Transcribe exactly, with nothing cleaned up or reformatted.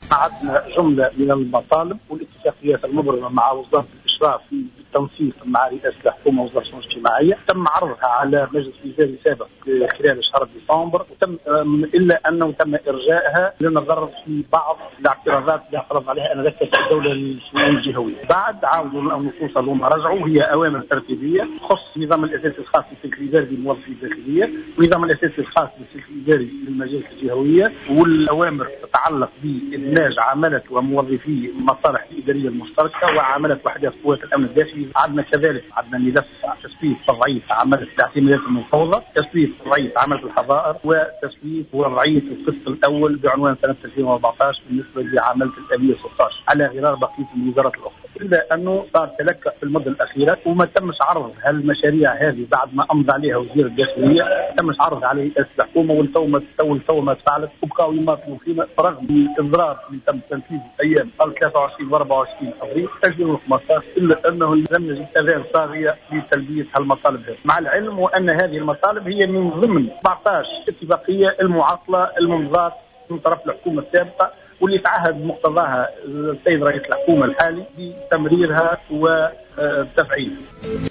عندنا جملة من المطالب والاتفاقيات المبرمة مع وزارة الإشراف في بالتنسيق مع رئاسة الحكومة ووزارة الشؤون الاجتماعية، تم عرضها على مجلس وزاري سابق خلال شهر ديسمبر، وتم إلا أنه تم إرجائها لنظر في بعض الاعتراضات اللي اعترض عليها أنا ذكرت الدولة للشؤون الجهوية. بعد عاودوا النصوص اللي رجعوا هي أوامر ترتيبية تخص نظام الأساسي الخاص بالسلك الإداري للموظفين الداخلية، ونظام الأساسي الخاص بالسلك الإداري للمجالس الجهوية، والأوامر تتعلق بإدماج عمالة وموظفي المصالح الإدارية المشتركة وعمالة وحدات قوات الأمن الداخلي. عندنا كذلك عندنا ملف تسويف وضعية عمالة الاعتمادات المفوضة، تسويف وضعية عمالة الحظائر، وتسويف وضعية القسط الأول بعنوان سنة ألفين وأربعة عشر بالنسبة لعمالة الآلية ستة عشر على غرار بقية الوزارات الأخرى. إلا أنه صار تلكأ في المدة الأخيرة وما تمش عرض هالمشاريع هذه بعد ما أمضى عليها وزير الداخلية، تمش عرض على رئاسة الحكومة والتو والتو ما تفعلت وبقاو يماطلوا فينا رغم الإضرار اللي تم تنفيذه أيام ثلاثة وعشرين وأربعة وعشرين أبريل ألفين وخمسة عشر، إلا أنه لم يجد أذان صاغية لتلبية هالمطالب هذه، مع العلم وأن هذه المطالب هي من ضمن أربعة عشر اتفاقية المعاطلة الممضاة من طرف الحكومة السابقة، واللي تعهد مقتضاها السيد رئيس الحكومة الحالي بتمريرها وتفعيلها.